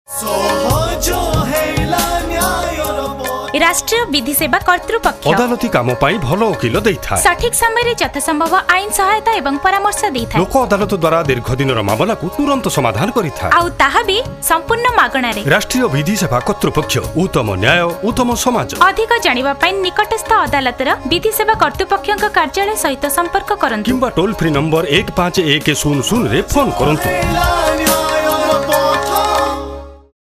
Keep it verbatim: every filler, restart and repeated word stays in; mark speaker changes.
Speaker 1: राष्ट्रीय विधि सेवा कर्तृपक्ष
Speaker 2: अदालती काम पाई भलो वकील देइथा
Speaker 1: सठिक समय यथासंभव आईन सहायता एवं परामर्श देइथा
Speaker 2: लोक अदालत द्वारा दीर्घ दिन मामला को तुरंत समाधान करिथा
Speaker 1: आउ ताहा भी संपूर्ण मागणा रे।
Speaker 2: राष्ट्रीय विधि सेवा कर्तृपक्ष उत्तम न्याय उत्तम समाज।
Speaker 1: अधिक जानिबा पाई निकटस्थ अदालत रा विधि सेवा कर्तृपक्षक कार्यालय सहित संपर्क करंतु
Speaker 2: किंबा टोल फ्री नंबर एक पाँच एक शून्य शून्य रे फोन करंतु।